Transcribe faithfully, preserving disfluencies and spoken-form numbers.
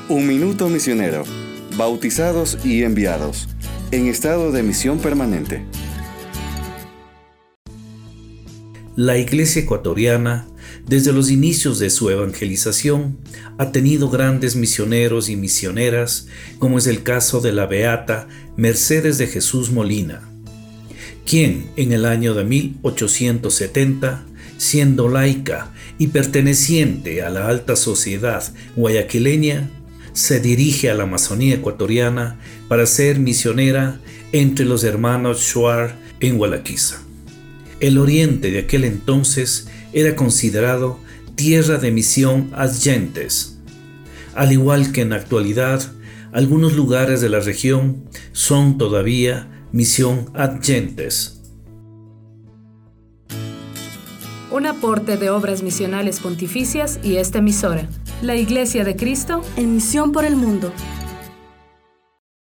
Un Minuto Misionero. Bautizados y enviados. En estado de misión permanente. La Iglesia ecuatoriana, desde los inicios de su evangelización, ha tenido grandes misioneros y misioneras, como es el caso de la beata Mercedes de Jesús Molina, quien en el año de mil ochocientos setenta, siendo laica y perteneciente a la alta sociedad guayaquileña, se dirige a la Amazonía ecuatoriana para ser misionera entre los hermanos Shuar en Hualaquiza. El oriente de aquel entonces era considerado tierra de misión adyentes, al igual que en la actualidad algunos lugares de la región son todavía misión adyentes. Un aporte de Obras Misionales Pontificias y esta emisora, la Iglesia de Cristo en misión por el mundo.